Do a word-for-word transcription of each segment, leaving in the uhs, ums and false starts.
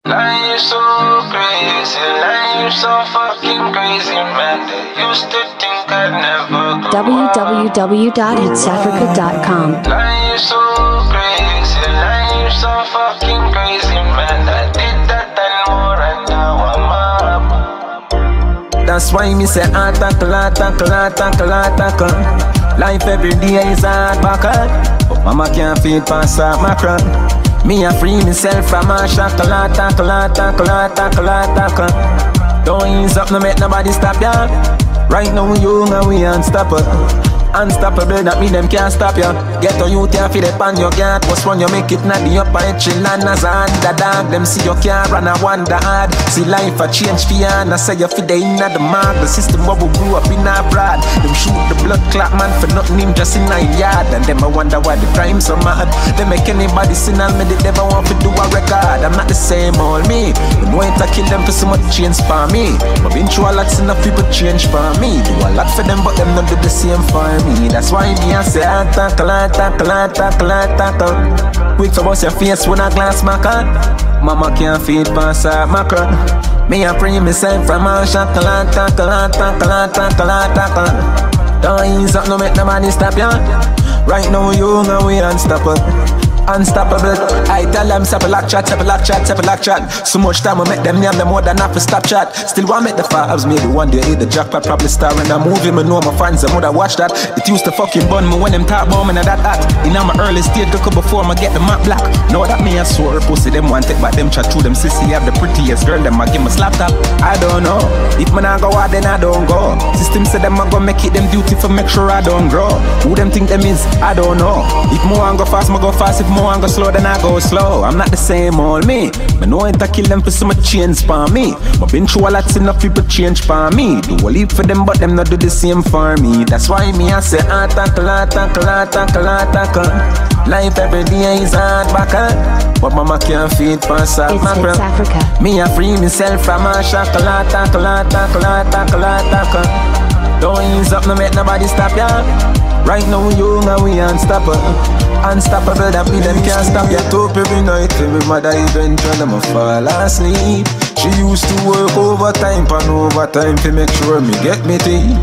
Life so crazy, life so fucking crazy, man. They used to think I'd never grow w w w dot hits africa dot com. Life so crazy, life so fucking crazy, man. I did that and more and now I'm up. That's why me say attackle, attackle, attackle, attackle. Life every day is hard backer, but mama can't feed past that macron. Me a free myself from a shackle, tackle, tackle, tackle, tackle. Don't ease up, no make nobody stop ya. Right now we young and we unstoppable. Unstoppable, that mean them can't stop ya. Get on you, can't feel it on your guard. What's one you make it not the upper echelon as a underdog. Them see you can't run and wonder hard. See life a change for ya, and I say you fit the inna the mark. The system where we grew up in abroad. Them shoot the blood clot man for nothing, him just in a yard. And them I wonder why the crime so mad. They make anybody sin and me, they never want to do a record. I'm not the same old me. Them want to kill them for so much change for me. But been through a lot, enough people change for me. Do a lot for them, but them not do the same for me. That's why me I say tackle, tackle, tackle, tackle. Quick to bust your face with a glass maca. Mama can't feed past a macron. Me I bring myself from a shackle, tackle, tackle, tackle, tackle. Don't ease up, no make nobody stop ya. Right now we young and we unstoppable. Unstoppable. I tell them stop a lock chat, stop a lock chat, stop a lock chat. So much time I make them name them more than half a stop chat. Still want make the fives, maybe one day hit the jackpot, probably star in a movie. Me know my fans, I woulda watch that. It used to fucking bun me when them talk about me and that hat. In my early stage, look up before I get the map black. Know that me I swear pussy them want it, but them chat through them sissy have the prettiest girl. Them I give me slap top. I don't know. If man I go out, then I don't go. System say them I go make it them duty for make sure I don't grow. Who them think them is? I don't know. If more I go fast, I go fast. If more I go slow, then I go slow. I'm not the same old me. Me know ain't to kill them for some change for me. But been through a lot, enough people change for me. Do a leap for them, but them not do the same for me. That's why me I say tackle, tackle, tackle, tackle. Life every day is hard backer, but mama can't feed past a macron. Me I free myself from a shackle, tackle, tackle, tackle, tackle. Don't ease up, no make nobody stop ya. Right now we young and we unstoppable. Unstoppable, that mean them can't stop ya. Get up every night, every mother eventually I'ma fall asleep. She used to work overtime, pan overtime to make sure me get me tea.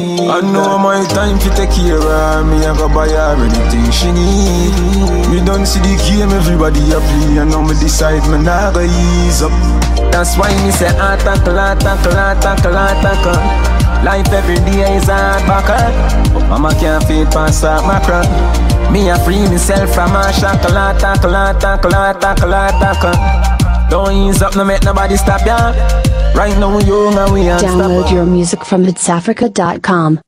I know my time to take care of me, I go buy her anything she need. Me don't see the game, everybody a play, and now me decide me nah go ease up. That's why me say tackle, tackle, tackle, tackle. Life every day is hard backer, but mama can't feed past a macron. Me I free myself from a shackle, tackle, tackle, tackle, tackle. Don't ease up, no make nobody stop ya. Right now we young and we unstoppable. Download your music from hits africa dot com.